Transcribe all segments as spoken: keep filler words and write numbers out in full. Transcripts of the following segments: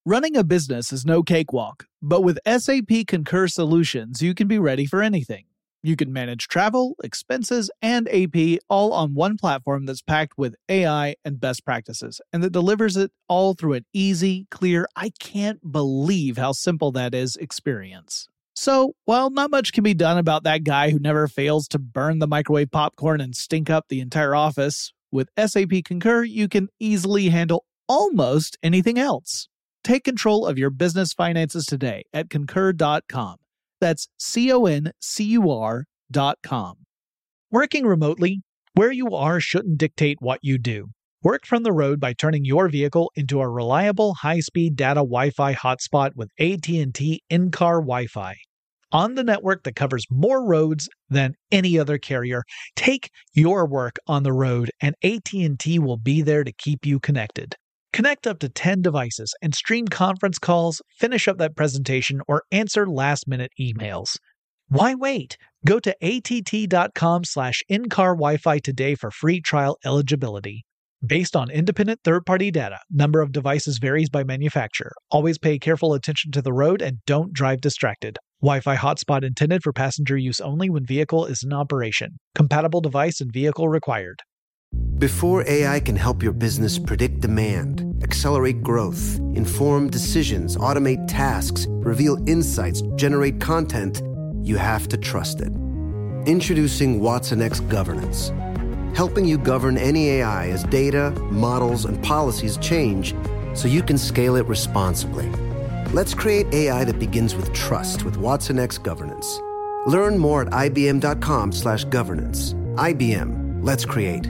Running a business is no cakewalk, but with S A P Concur Solutions, you can be ready for anything. You can manage travel, expenses, and A P all on one platform that's packed with A I and best practices, and that delivers it all through an easy, clear, I can't believe how simple that is experience. So, while not much can be done about that guy who never fails to burn the microwave popcorn and stink up the entire office, with S A P Concur, you can easily handle almost anything else. Take control of your business finances today at concur dot com. That's C O N C U R dot com. Working remotely, where you are shouldn't dictate what you do. Work from the road by turning your vehicle into a reliable high-speed data Wi-Fi hotspot with A T and T in-car Wi-Fi. On the network that covers more roads than any other carrier, take your work on the road and A T and T will be there to keep you connected. Connect up to ten devices and stream conference calls, finish up that presentation, or answer last-minute emails. Why wait? Go to A T T dot com slash in-car Wi-Fi today for free trial eligibility. Based on independent third-party data, number of devices varies by manufacturer. Always pay careful attention to the road and don't drive distracted. Wi-Fi hotspot intended for passenger use only when vehicle is in operation. Compatible device and vehicle required. Before A I can help your business predict demand, accelerate growth, inform decisions, automate tasks, reveal insights, generate content, you have to trust it. Introducing watsonx Governance, helping you govern any A I as data, models, and policies change so you can scale it responsibly. Let's create A I that begins with trust with watsonx Governance. Learn more at I B M dot com slash governance. I B M, let's create.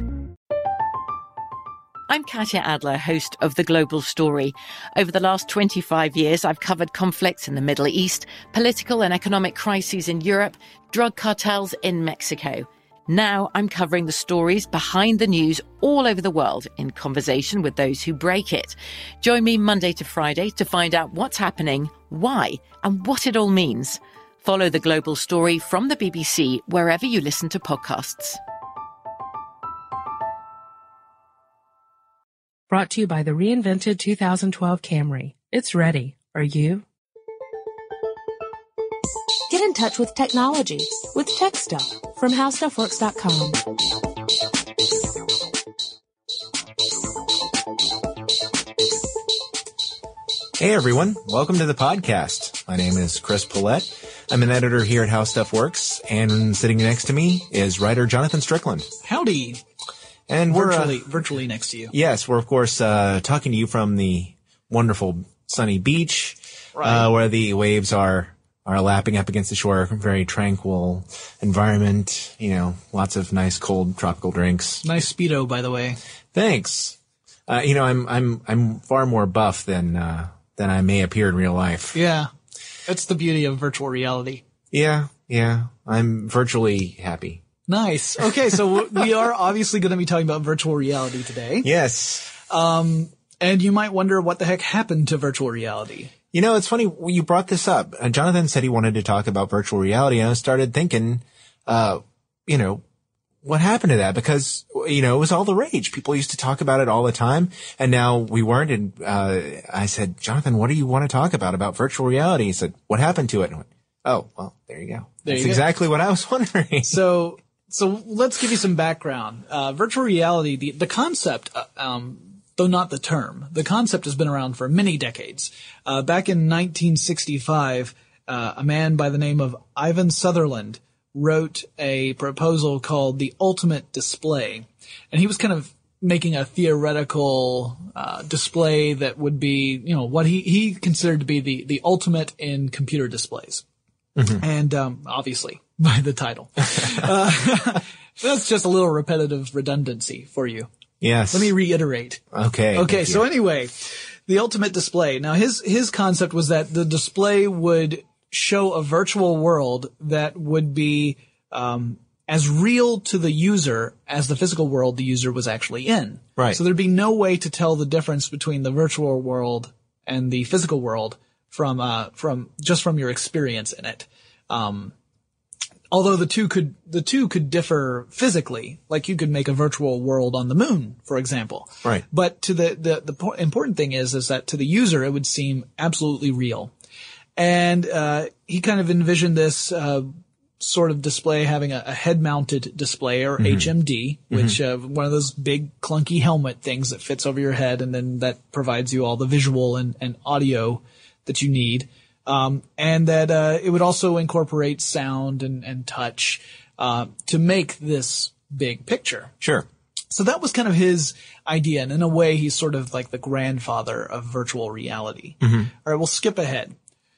I'm Katya Adler, host of The Global Story. Over the last twenty-five years, I've covered conflicts in the Middle East, political and economic crises in Europe, drug cartels in Mexico. Now I'm covering the stories behind the news all over the world in conversation with those who break it. Join me Monday to Friday to find out what's happening, why, and what it all means. Follow The Global Story from the B B C wherever you listen to podcasts. Brought to you by the reinvented two thousand twelve Camry. It's ready. Are you? Get in touch with technology with Tech Stuff from how stuff works dot com. Hey everyone, welcome to the podcast. My name is Chris Pollette. I'm an editor here at How Stuff Works, and sitting next to me is writer Jonathan Strickland. Howdy. And we're virtually, uh, virtually next to you. Yes, we're of course uh, talking to you from the wonderful sunny beach, right. uh, where the waves are are lapping up against the shore. Very tranquil environment. You know, lots of nice cold tropical drinks. Nice Speedo, by the way. Thanks. Uh, you know, I'm I'm I'm far more buff than uh, than I may appear in real life. Yeah, that's the beauty of virtual reality. Yeah, yeah. I'm virtually happy. Nice. Okay, so we are obviously going to be talking about virtual reality today. Yes. Um, and you might wonder what the heck happened to virtual reality. You know, it's funny you brought this up. Uh, Jonathan said he wanted to talk about virtual reality, and I started thinking, uh, you know, what happened to that? Because, you know, it was all the rage. People used to talk about it all the time, and now we weren't. And uh, I said, Jonathan, what do you want to talk about, about virtual reality? He said, what happened to it? And I went, oh, well, there you go. There That's you go. exactly what I was wondering. So, so let's give you some background. Uh, virtual reality, the, the concept, uh, um, though not the term, the concept has been around for many decades. Uh, back in nineteen sixty-five, uh, a man by the name of Ivan Sutherland wrote a proposal called the Ultimate Display. And he was kind of making a theoretical uh, display that would be, you know, what he, he considered to be the, the ultimate in computer displays. Mm-hmm. And um, obviously, by the title. uh, that's just a little repetitive redundancy for you. Yes. Let me reiterate. Okay. Okay, so anyway, the ultimate display. Now, his his concept was that the display would show a virtual world that would be um as real to the user as the physical world the user was actually in. Right. So there'd be no way to tell the difference between the virtual world and the physical world from uh from just from your experience in it. Um Although the two could, the two could differ physically. Like you could make a virtual world on the moon, for example. Right. But to the, the, the po- important thing is, is that to the user, it would seem absolutely real. And, uh, he kind of envisioned this, uh, sort of display having a, a head-mounted display, or mm-hmm. H M D, which mm-hmm. uh, one of those big clunky helmet things that fits over your head, and then that provides you all the visual and, and audio that you need. Um, and that uh, it would also incorporate sound and, and touch uh, to make this big picture. Sure. So that was kind of his idea, and in a way, he's sort of like the grandfather of virtual reality. Mm-hmm. All right, we'll skip ahead.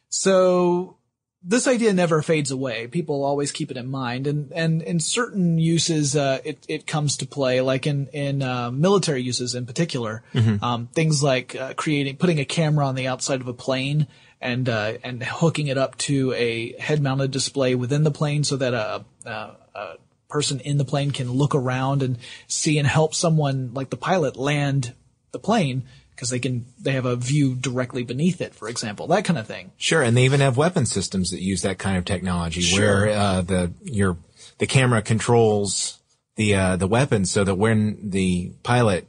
So this idea never fades away. People always keep it in mind, and and in certain uses, uh, it it comes to play, like in in uh, military uses in particular. Mm-hmm. Um, things like uh, creating, putting a camera on the outside of a plane, and uh, and hooking it up to a head-mounted display within the plane, so that a, a, a person in the plane can look around and see and help someone like the pilot land the plane. Because they can, they have a view directly beneath it, for example, that kind of thing. Sure, and they even have weapon systems that use that kind of technology, sure. where uh, the your the camera controls the uh, the weapon, so that when the pilot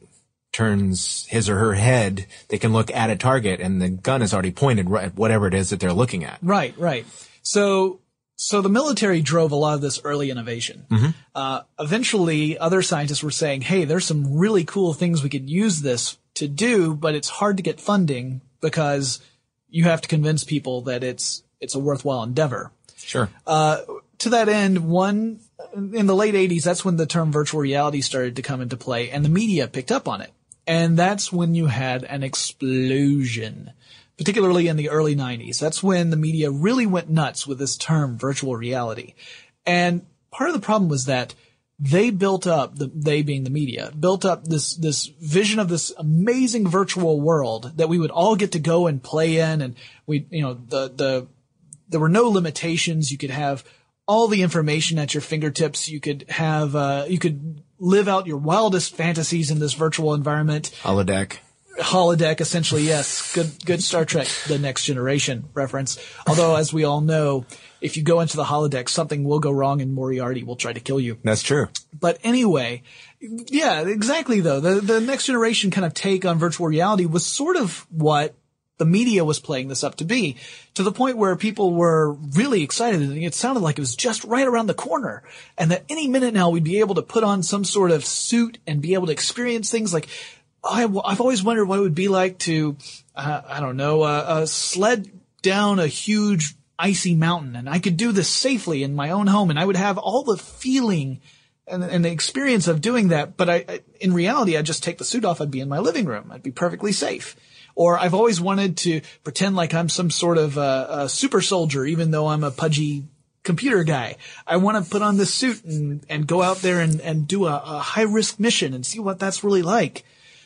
turns his or her head, they can look at a target, and the gun is already pointed right at whatever it is that they're looking at. Right, right. So. So the military drove a lot of this early innovation. Mm-hmm. Uh, eventually, other scientists were saying, hey, there's some really cool things we could use this to do, but it's hard to get funding because you have to convince people that it's it's a worthwhile endeavor. Sure. Uh, to that end, one in the late eighties, that's when the term virtual reality started to come into play, and the media picked up on it. And that's when you had an explosion. Particularly in the early nineties. That's when the media really went nuts with this term, virtual reality. And part of the problem was that they built up, the, they being the media, built up this, this vision of this amazing virtual world that we would all get to go and play in. And we, you know, the, the, there were no limitations. You could have all the information at your fingertips. You could have, uh, you could live out your wildest fantasies in this virtual environment. Holodeck. Holodeck, essentially, yes. Good, good Star Trek, The Next Generation reference. Although, as we all know, if you go into the holodeck, something will go wrong and Moriarty will try to kill you. That's true. But anyway, yeah, exactly though. The, the Next Generation kind of take on virtual reality was sort of what the media was playing this up to be, to the point where people were really excited, and it sounded like it was just right around the corner, and that any minute now we'd be able to put on some sort of suit and be able to experience things like, I, I've always wondered what it would be like to, uh, I don't know, uh, uh, sled down a huge icy mountain, and I could do this safely in my own home, and I would have all the feeling and, and the experience of doing that. But I, I, in reality, I'd just take the suit off. I'd be in my living room. I'd be perfectly safe. Or I've always wanted to pretend like I'm some sort of uh, a super soldier, even though I'm a pudgy computer guy. I want to put on this suit and, and go out there and, and do a, a high risk mission and see what that's really like.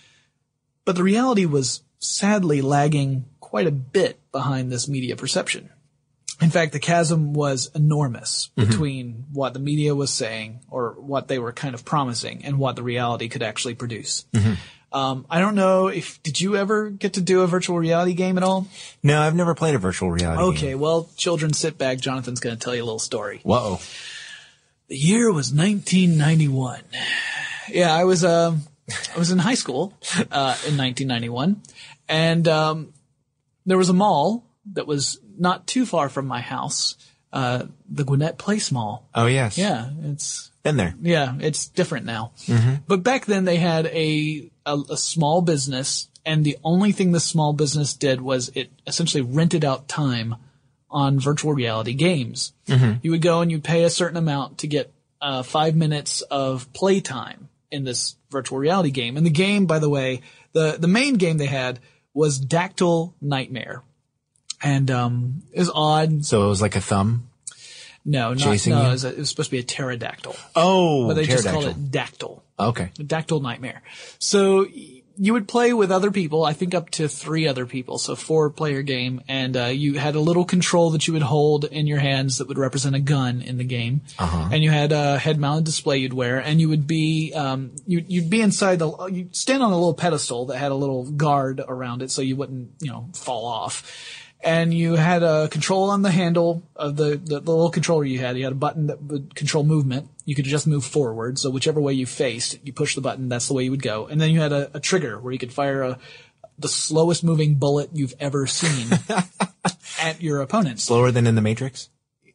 But the reality was sadly lagging quite a bit behind this media perception. In fact, the chasm was enormous mm-hmm. between what the media was saying, or what they were kind of promising, and what the reality could actually produce. Mm-hmm. Um, I don't know if, did you ever get to do a virtual reality game at all? No, I've never played a virtual reality okay, game. Okay, well, children, sit back. Jonathan's going to tell you a little story. Whoa. The year was nineteen ninety-one. Yeah, I was, um, I was in high school, uh, in nineteen ninety-one, and, um, there was a mall that was not too far from my house, uh, the Gwinnett Place Mall. Oh, yes. Yeah, it's been there. Yeah, it's different now. Mm-hmm. But back then they had a, a, a small business, and the only thing the small business did was it essentially rented out time on virtual reality games. Mm-hmm. You would go and you'd pay a certain amount to get, uh, five minutes of playtime in this virtual reality game. And the game, by the way, the, the main game they had was Dactyl Nightmare. And, um, it was odd. So it was like a thumb? No, not, Chasing no, you? it was, a, it was supposed to be a pterodactyl. Oh, But they just pterodactyl. called it Dactyl. Okay. Dactyl Nightmare. So you would play with other people, I think up to three other people, so four-player game, and uh, you had a little control that you would hold in your hands that would represent a gun in the game, uh-huh. and you had a head-mounted display you'd wear, and you would be um, you, you'd be inside the you'd stand on a little pedestal that had a little guard around it, so you wouldn't you know fall off. And you had a control on the handle of the, the, the little controller you had. You had a button that would control movement. You could just move forward. So whichever way you faced, you push the button, that's the way you would go. And then you had a, a trigger where you could fire a, the slowest moving bullet you've ever seen at your opponent. Slower than in the Matrix?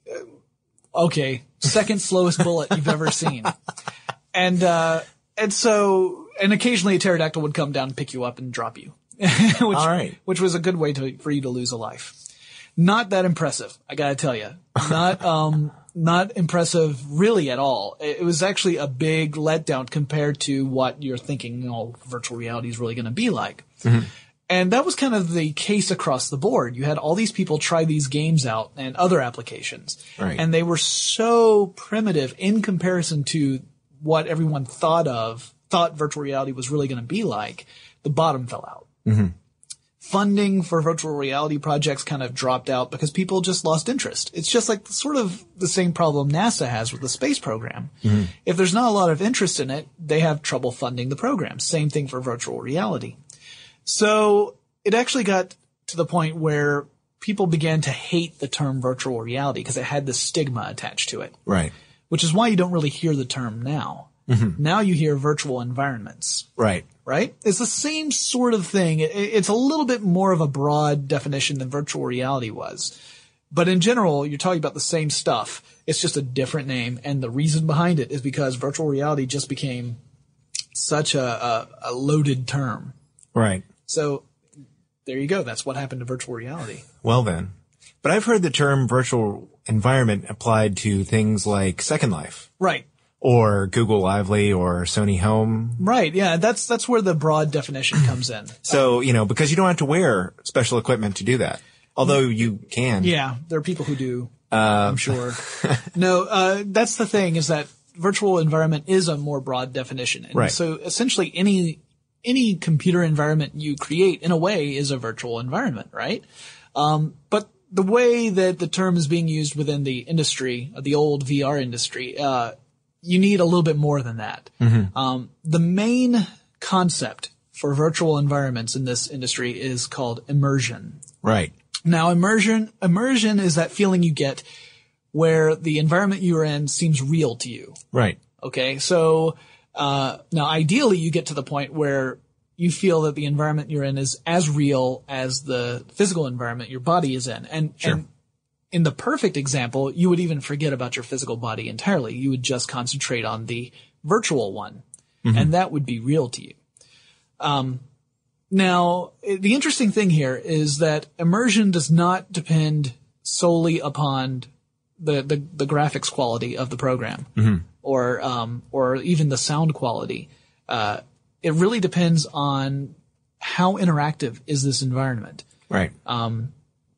Okay. Second slowest bullet you've ever seen. And, uh, and so, and occasionally a pterodactyl would come down and pick you up and drop you. which, All right. which was a good way to, for you to lose a life. Not that impressive, I gotta tell you. Not, um, not impressive really at all. It was actually a big letdown compared to what you're thinking, you know, virtual reality is really gonna be like. Mm-hmm. And that was kind of the case across the board. You had all these people try these games out and other applications. Right. And they were so primitive in comparison to what everyone thought of, thought virtual reality was really gonna be like. The bottom fell out. Mm-hmm. Funding for virtual reality projects kind of dropped out because people just lost interest. It's just like sort of the same problem NASA has with the space program. Mm-hmm. If there's not a lot of interest in it, they have trouble funding the program. Same thing for virtual reality. So it actually got to the point where people began to hate the term virtual reality because it had this stigma attached to it. Right. Which is why you don't really hear the term now. Mm-hmm. Now you hear virtual environments. Right. Right? It's the same sort of thing. It, it's a little bit more of a broad definition than virtual reality was. But in general, you're talking about the same stuff. It's just a different name. And the reason behind it is because virtual reality just became such a, a, a loaded term. Right. So there you go. That's what happened to virtual reality. Well then. But I've heard the term virtual environment applied to things like Second Life. Right. Or Google Lively or Sony Home. Right, yeah, that's that's where the broad definition comes in. So, you know, because you don't have to wear special equipment to do that. Although you can. Yeah, there are people who do, uh, I'm sure. No, uh, that's the thing is that virtual environment is a more broad definition. And right. So essentially any any computer environment you create in a way is a virtual environment, right? Um, but the way that the term is being used within the industry, the old V R industry, uh, you need a little bit more than that. Mm-hmm. Um, the main concept for virtual environments in this industry is called immersion. Right. Now, immersion, immersion is that feeling you get where the environment you're in seems real to you. Right. Okay. So, uh, now ideally you get to the point where you feel that the environment you're in is as real as the physical environment your body is in. And, sure. and in the perfect example, you would even forget about your physical body entirely. You would just concentrate on the virtual one, mm-hmm. and that would be real to you. Um, now, the interesting thing here is that immersion does not depend solely upon the, the, the graphics quality of the program, mm-hmm. or um, or even the sound quality. Uh, it really depends on how interactive is this environment. Right. Um,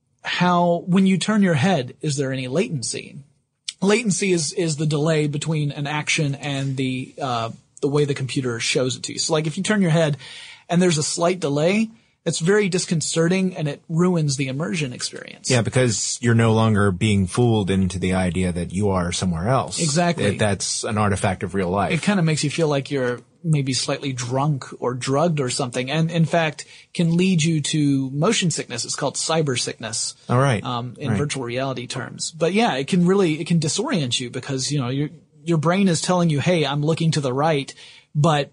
how, when you turn your head, is there any latency? Latency is, is the delay between an action and the, uh, the way the computer shows it to you. So like if you turn your head and there's a slight delay, it's very disconcerting and it ruins the immersion experience. Yeah, because you're no longer being fooled into the idea that you are somewhere else. Exactly. That that's an artifact of real life. It kind of makes you feel like you're maybe slightly drunk or drugged or something, and in fact can lead you to motion sickness. It's called cyber sickness. All right. Um, in right. virtual reality terms. But yeah, it can really, it can disorient you because, you know, your, your brain is telling you, hey, I'm looking to the right, but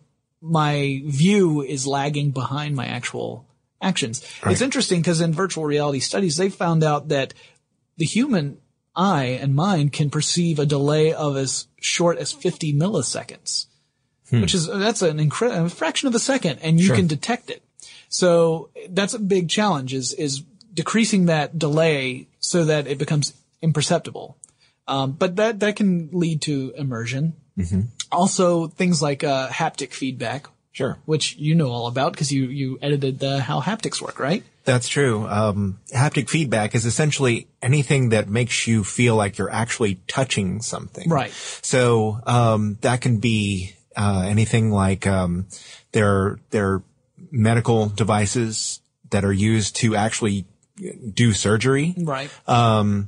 my view is lagging behind my actual actions. Right. It's interesting because in virtual reality studies, they found out that the human eye and mind can perceive a delay of as short as fifty milliseconds. Hmm. Which is, that's an incredible, a fraction of a second, and you sure. can detect it. So that's a big challenge is, is decreasing that delay so that it becomes imperceptible. Um, but that, that can lead to immersion. Mm-hmm. Also things like, uh, haptic feedback. Sure. Which you know all about because you, you edited the, how haptics work, right? That's true. Um, haptic feedback is essentially anything that makes you feel like you're actually touching something. Right. So, um, that can be, Uh, anything like, um, there, there are medical devices that are used to actually do surgery. Right. Um,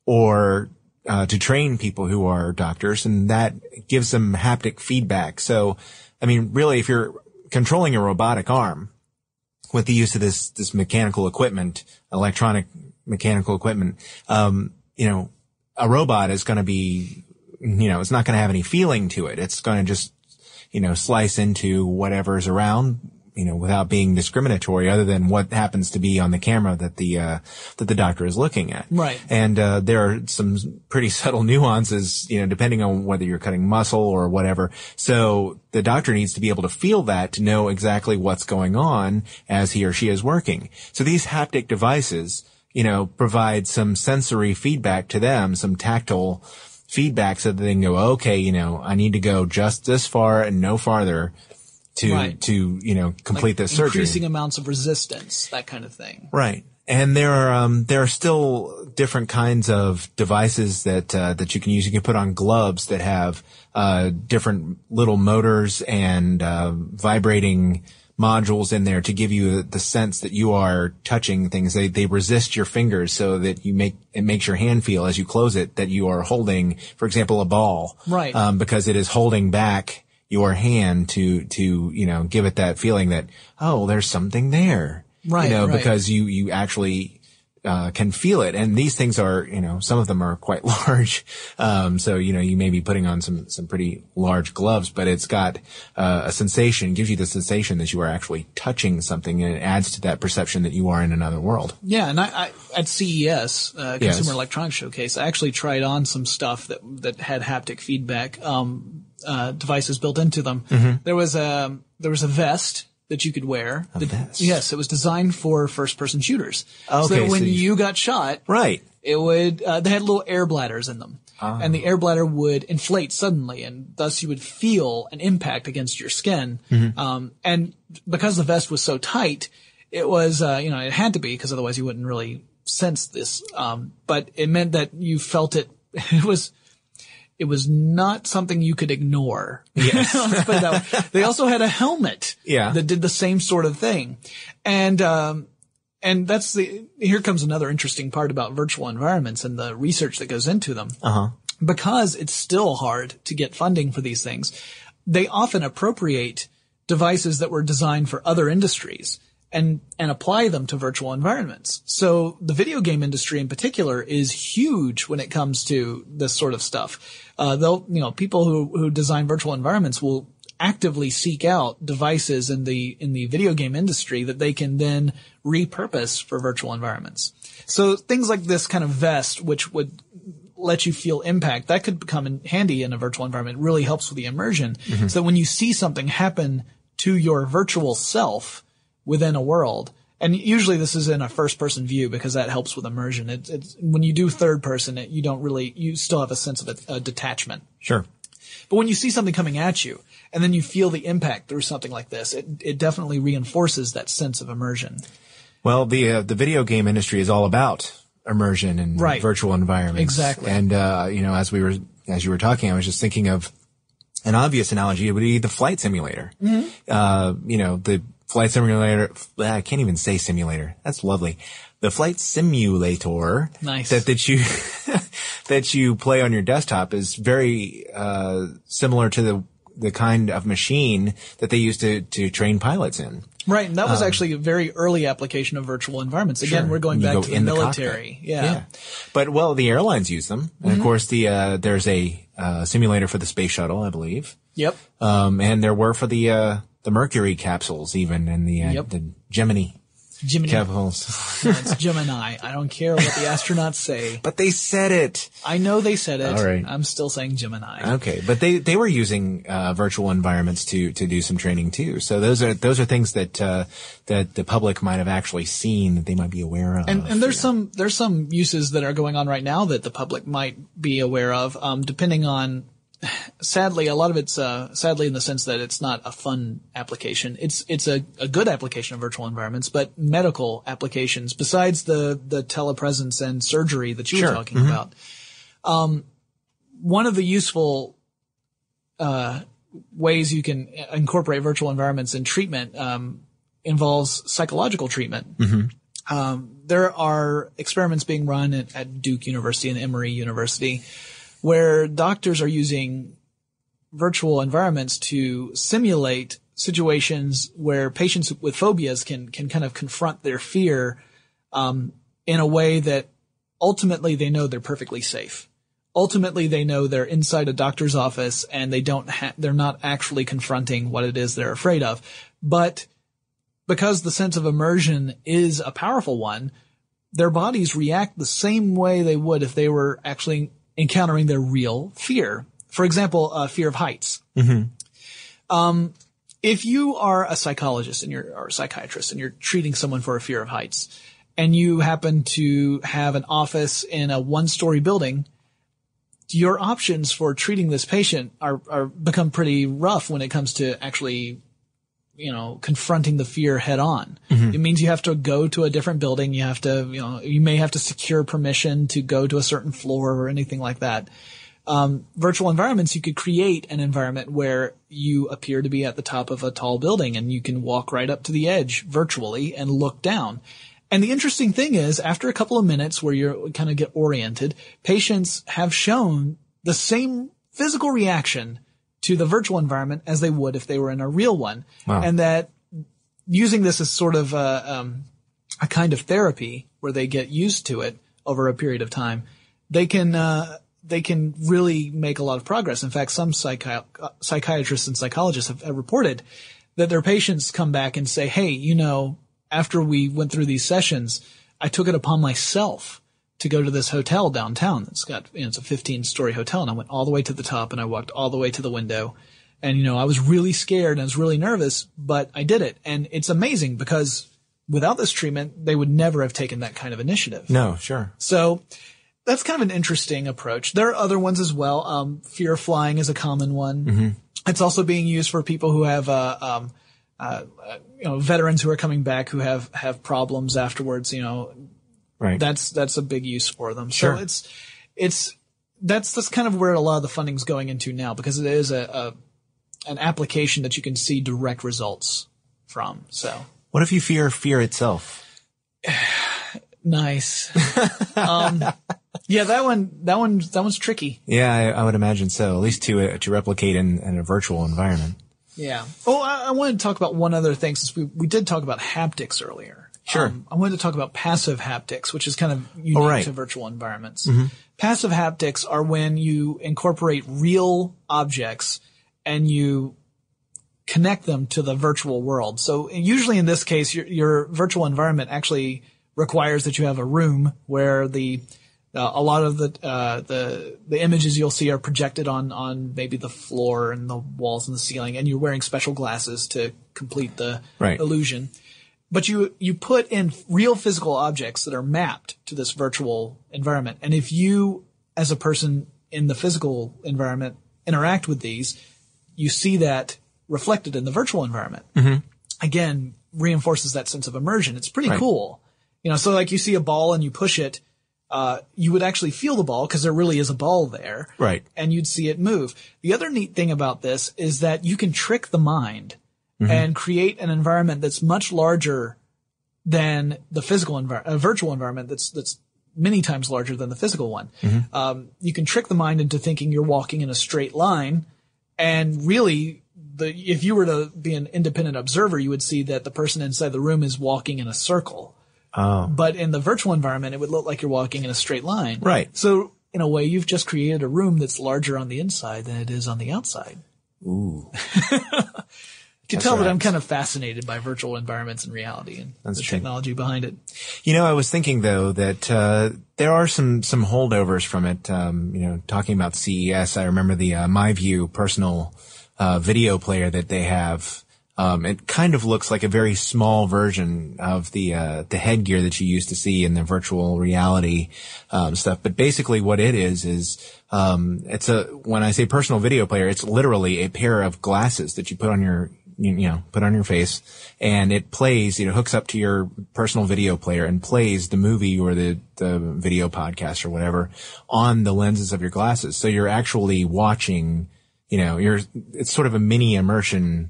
or, uh, to train people who are doctors, and that gives them haptic feedback. So, I mean, really, if you're controlling a robotic arm with the use of this, this mechanical equipment, electronic mechanical equipment, um, you know, a robot is going to be, you know, it's not going to have any feeling to it. It's going to just, you know, slice into whatever's around, you know, without being discriminatory, other than what happens to be on the camera that the, uh, that the doctor is looking at. Right. And, uh, there are some pretty subtle nuances, you know, depending on whether you're cutting muscle or whatever. So the doctor needs to be able to feel that to know exactly what's going on as he or she is working. So these haptic devices, you know, provide some sensory feedback to them, some tactile feedback, so that they can go, okay, you know, I need to go just this far and no farther to, right. to, you know, complete like this surgery. Increasing amounts of resistance, that kind of thing. Right. And there are, um, there are still different kinds of devices that, uh, that you can use. You can put on gloves that have, uh, different little motors and, uh, vibrating modules in there to give you the sense that you are touching things. They, they resist your fingers so that you make, it makes your hand feel as you close it that you are holding, for example, a ball. Right. Um, because it is holding back your hand to, to, you know, give it that feeling that, oh, there's something there. Right. You know, right. because you, you actually, uh, can feel it. And these things are, you know, some of them are quite large. Um, so, you know, you may be putting on some, some pretty large gloves, but it's got, uh, a sensation, gives you the sensation that you are actually touching something, and it adds to that perception that you are in another world. Yeah. And I, I at C E S, uh, Consumer Yes. Electronics Showcase, I actually tried on some stuff that, that had haptic feedback, um, uh, devices built into them. Mm-hmm. There was a, there was a vest that you could wear. A that, vest? Yes, it was designed for first-person shooters. Okay, so that when so you- you got shot, Right. it would, uh, they had little air bladders in them. Ah. And the air bladder would inflate suddenly, and thus you would feel an impact against your skin. Mm-hmm. Um, and because the vest was so tight, it was, uh, you know, it had to be, because otherwise you wouldn't really sense this. Um, but it meant that you felt it, it was, it was not something you could ignore. Yes. Let's put it that way. They also had a helmet Yeah. that did the same sort of thing. And, um, and that's the, here comes another interesting part about virtual environments and the research that goes into them. Uh-huh. Because it's still hard to get funding for these things, they often appropriate devices that were designed for other industries and, and apply them to virtual environments. So the video game industry in particular is huge when it comes to this sort of stuff. Uh, they'll, you know, people who, who design virtual environments will actively seek out devices in the, in the video game industry that they can then repurpose for virtual environments. So things like this kind of vest, which would let you feel impact, that could become in handy in a virtual environment. It really helps with the immersion. Mm-hmm. So that when you see something happen to your virtual self within a world, and usually this is in a first-person view because that helps with immersion. It, it's when you do third-person, it, you don't really, you still have a sense of a, a detachment. Sure. But when you see something coming at you, and then you feel the impact through something like this, it, it definitely reinforces that sense of immersion. Well, the, uh, the video game industry is all about immersion and Right. virtual environments. Exactly. And, uh, you know, as we were, as you were talking, I was just thinking of an obvious analogy would be the flight simulator. Mm-hmm. Uh, you know, the flight simulator, I can't even say simulator. That's lovely. The flight simulator Nice. that, that you, that you play on your desktop is very, uh, similar to the, the kind of machine that they use to, to train pilots in. Right, and that was Um, actually a very early application of virtual environments. Again, Sure. we're going You back go to the in the military. cockpit. Yeah. But, well, the airlines use them. And, Mm-hmm. of course, the, uh, there's a, uh, simulator for the space shuttle, I believe. Yep. Um, and there were for the, uh, the Mercury capsules even, and the, uh, Yep. the Gemini Gemini. capsules. No, it's Gemini. I don't care what the astronauts say. But they said it. I know they said it. All right. I'm still saying Gemini. Okay. But they, they were using, uh, virtual environments to, to do some training too. So those are, those are things that, uh, that the public might have actually seen that they might be aware of. And, and there's some, there's some uses that are going on right now that the public might be aware of, um, depending on, sadly, a lot of it's, uh, sadly in the sense that it's not a fun application. It's, it's a, a good application of virtual environments, but medical applications besides the, the telepresence and surgery that you Sure. were talking Mm-hmm. about. Um, one of the useful, uh, ways you can incorporate virtual environments in treatment, um, involves psychological treatment. Mm-hmm. Um, there are experiments being run at, at Duke University and Emory University where doctors are using virtual environments to simulate situations where patients with phobias can can kind of confront their fear um, in a way that ultimately they know they're perfectly safe. Ultimately, they know they're inside a doctor's office and they don't ha- they're not actually confronting what it is they're afraid of. But because the sense of immersion is a powerful one, their bodies react the same way they would if they were actually encountering their real fear. For example, uh, fear of heights. Mm-hmm. Um, if you are a psychologist and you're, or a psychiatrist and you're treating someone for a fear of heights, and you happen to have an office in a one-story building, your options for treating this patient are, are become pretty rough when it comes to actually, you know, confronting the fear head on. Mm-hmm. It means you have to go to a different building. You have to, you know, you may have to secure permission to go to a certain floor or anything like that. Um, virtual environments, you could create an environment where you appear to be at the top of a tall building and you can walk right up to the edge virtually and look down. And the interesting thing is, after a couple of minutes where you kind of get oriented, patients have shown the same physical reaction to the virtual environment as they would if they were in a real one. Wow. And that using this as sort of a, um, a kind of therapy where they get used to it over a period of time, they can, uh, they can really make a lot of progress. In fact, some psychi- psychiatrists and psychologists have, have reported that their patients come back and say, hey, you know, after we went through these sessions, I took it upon myself to go to this hotel downtown. It's got, you know, it's a fifteen story hotel, and I went all the way to the top and I walked all the way to the window. And, you know, I was really scared and I was really nervous, but I did it. And it's amazing because without this treatment, they would never have taken that kind of initiative. No, sure. So that's kind of an interesting approach. There are other ones as well. Um, fear of flying is a common one. Mm-hmm. It's also being used for people who have, uh, um, Uh, you know, veterans who are coming back who have, have problems afterwards, you know, right. That's, that's a big use for them. Sure. So it's, it's, that's, that's kind of where a lot of the funding's going into now because it is a, a, an application that you can see direct results from. So. What if you fear fear itself? Nice. um, yeah, that one, that one, that one's tricky. Yeah, I, I would imagine so. At least to, uh, to replicate in, in a virtual environment. Yeah. Oh, I, I wanted to talk about one other thing since we, we did talk about haptics earlier. Sure. Um, I wanted to talk about passive haptics, which is kind of unique oh, right. to virtual environments. Mm-hmm. Passive haptics are when you incorporate real objects and you connect them to the virtual world. So usually in this case, your, your virtual environment actually requires that you have a room where the Uh, a lot of the, uh, the, the images you'll see are projected on, on maybe the floor and the walls and the ceiling, and you're wearing special glasses to complete the right. illusion. But you, you put in real physical objects that are mapped to this virtual environment. And if you, as a person in the physical environment, interact with these, you see that reflected in the virtual environment. Mm-hmm. Again, reinforces that sense of immersion. It's pretty right. cool. You know, so like you see a ball and you push it, Uh, you would actually feel the ball because there really is a ball there. Right. And you'd see it move. The other neat thing about this is that you can trick the mind mm-hmm. and create an environment that's much larger than the physical environment, a virtual environment that's, that's many times larger than the physical one. Mm-hmm. Um, you can trick the mind into thinking you're walking in a straight line. And really, the, if you were to be an independent observer, you would see that the person inside the room is walking in a circle. Oh. But in the virtual environment, it would look like you're walking in a straight line. Right. So in a way, you've just created a room that's larger on the inside than it is on the outside. Ooh. You can That's tell right. that I'm kind of fascinated by virtual environments and reality and That's the true. technology behind it. You know, I was thinking though that uh there are some some holdovers from it. Um, you know, talking about C E S, I remember the uh, MyView personal uh video player that they have. Um, it kind of looks like a very small version of the uh the headgear that you used to see in the virtual reality um stuff. But basically, what it is is um it's a when I say personal video player, it's literally a pair of glasses that you put on your you, you know put on your face, and it plays. You know, hooks up to your personal video player and plays the movie or the the video podcast or whatever on the lenses of your glasses. So you're actually watching. You know, you're it's sort of a mini immersion.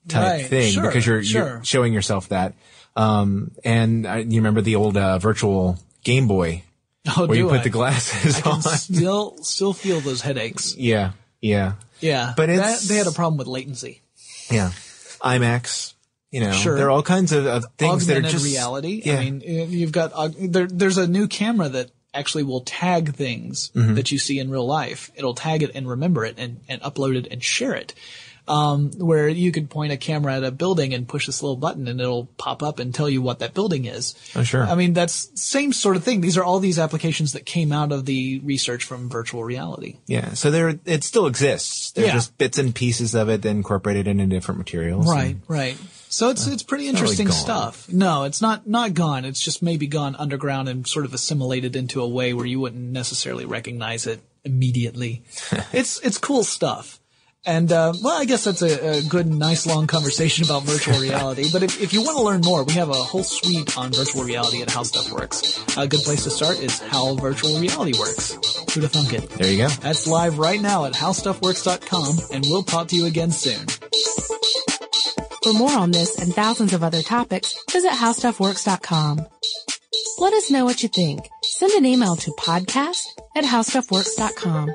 type right. thing sure. because you're, sure. you're showing yourself that. Um, and uh, you remember the old uh, virtual Game Boy oh, where do you put I? the glasses I can on. still, still feel those headaches. Yeah, yeah. Yeah. But that, it's, they had a problem with latency. Yeah. IMAX. You know, sure. there are all kinds of, of things Augmented that are just reality. Yeah. I mean, you've got uh, there. There's a new camera that actually will tag things Mm-hmm. that you see in real life. It'll tag it and remember it and, and upload it and share it. Um, where you could point a camera at a building and push this little button and it'll pop up and tell you what that building is. Oh, sure. I mean, that's same sort of thing. These are all these applications that came out of the research from virtual reality. Yeah. So there, it still exists. They're Yeah. just bits and pieces of it incorporated into different materials. Right, and- right. So it's it's pretty not really interesting gone. stuff. No, it's not not gone. It's just maybe gone underground and sort of assimilated into a way where you wouldn't necessarily recognize it immediately. it's it's cool stuff. And uh, well, I guess that's a, a good, nice, long conversation about virtual reality. But if, if you want to learn more, we have a whole suite on virtual reality at How Stuff Works. A good place to start is How Virtual Reality Works. Who'd have thunk it? There you go. That's live right now at how stuff works dot com, and we'll talk to you again soon. For more on this and thousands of other topics, visit how stuff works dot com. Let us know what you think. Send an email to podcast at how stuff works dot com.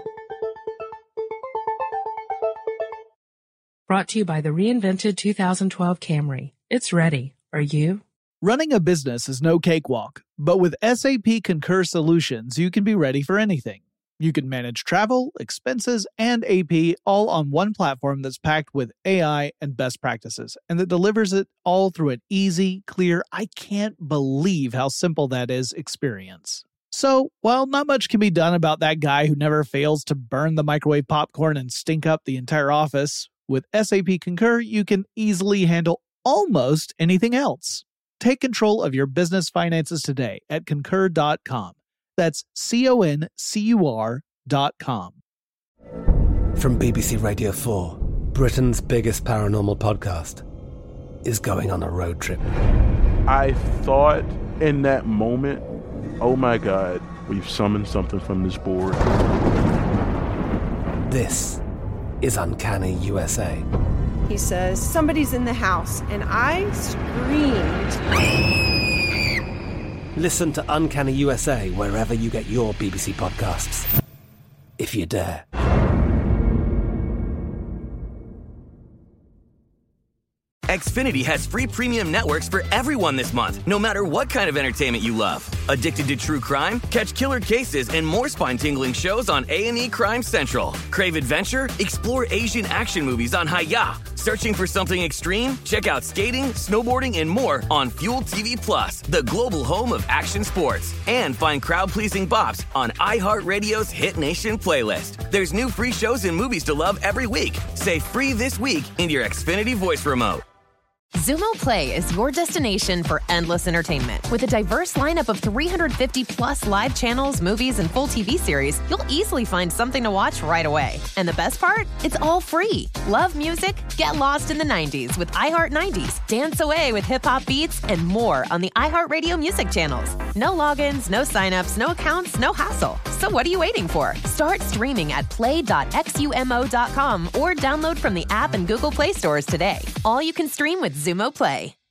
Brought to you by the reinvented two thousand twelve Camry. It's ready. Are you? Running a business is no cakewalk, but with S A P Concur Solutions, you can be ready for anything. You can manage travel, expenses, and A P all on one platform that's packed with A I and best practices, and that delivers it all through an easy, clear, I can't believe how simple that is experience. So, while not much can be done about that guy who never fails to burn the microwave popcorn and stink up the entire office, with S A P Concur, you can easily handle almost anything else. Take control of your business finances today at concur dot com. That's C O N C U R dot com. From B B C Radio four, Britain's biggest paranormal podcast is going on a road trip. I thought in that moment, oh my God, we've summoned something from this board. This is Uncanny U S A. He says, somebody's in the house, and I screamed. Listen to Uncanny U S A wherever you get your B B C podcasts, if you dare. Xfinity has free premium networks for everyone this month, no matter what kind of entertainment you love. Addicted to true crime? Catch killer cases and more spine-tingling shows on A and E Crime Central. Crave adventure? Explore Asian action movies on Hi-Ya. Searching for something extreme? Check out skating, snowboarding, and more on Fuel T V Plus, the global home of action sports. And find crowd-pleasing bops on iHeartRadio's Hit Nation playlist. There's new free shows and movies to love every week. Say free this week in your Xfinity voice remote. Xumo Play is your destination for endless entertainment. With a diverse lineup of three hundred fifty plus live channels, movies, and full T V series, you'll easily find something to watch right away. And the best part? It's all free. Love music? Get lost in the nineties with iHeart nineties. Dance away with hip-hop beats and more on the iHeartRadio music channels. No logins, no signups, no accounts, no hassle. So what are you waiting for? Start streaming at play dot xumo dot com or download from the app and Google Play stores today. All you can stream with Xumo Play.